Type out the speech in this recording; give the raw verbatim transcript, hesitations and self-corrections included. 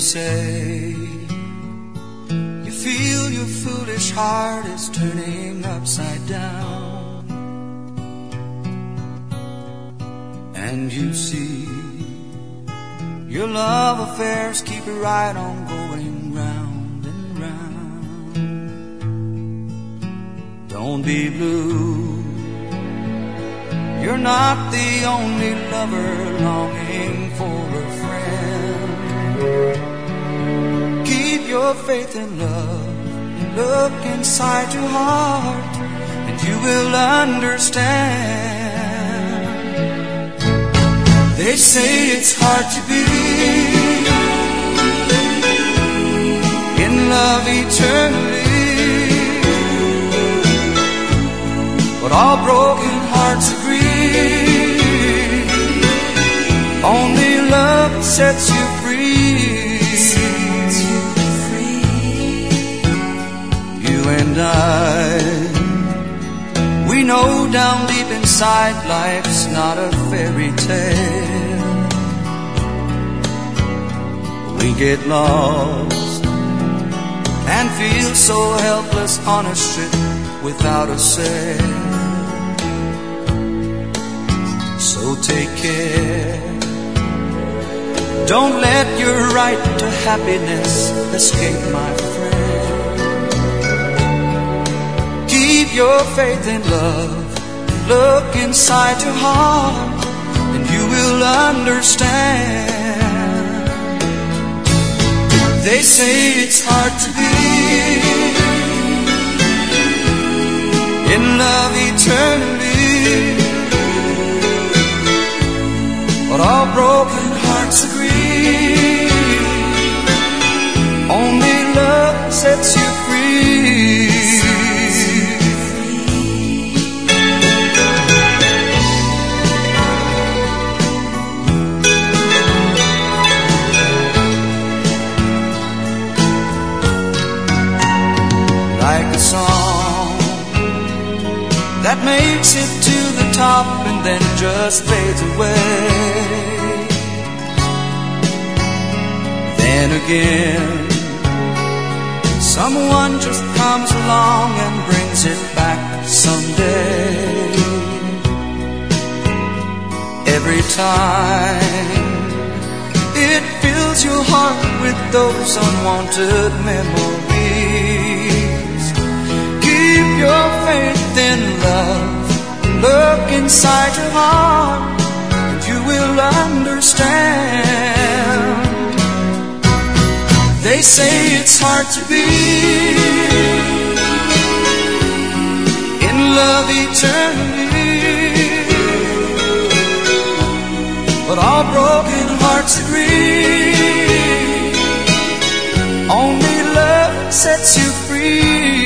say you feel your foolish heart is turning upside down, and you see your love affairs keep right on going round and round. Don't be blue, you're not the only lover longing for a friend. Keep your faith in love, look inside your heart, and you will understand. They say it's hard to be in love eternally, but all broken hearts agree, only love sets you free. Sets you free. You and I, we know down deep inside life's not a fairy tale. We get lost and feel so helpless on a ship without a sail. So take care, don't let your right to happiness escape, my friend. Keep your faith in love, look inside your heart, and you will understand. They say it's hard to be in love eternally, but all broken hearts agree, only love sets you free. Like a song that makes it to the top and then just fades away. Then again, someone just comes along and brings it back someday. Every time it fills your heart with those unwanted memories. Keep your faith in love, look inside your heart, and you will understand. They say it's hard to be in love eternally, but all broken hearts agree, only love sets you free.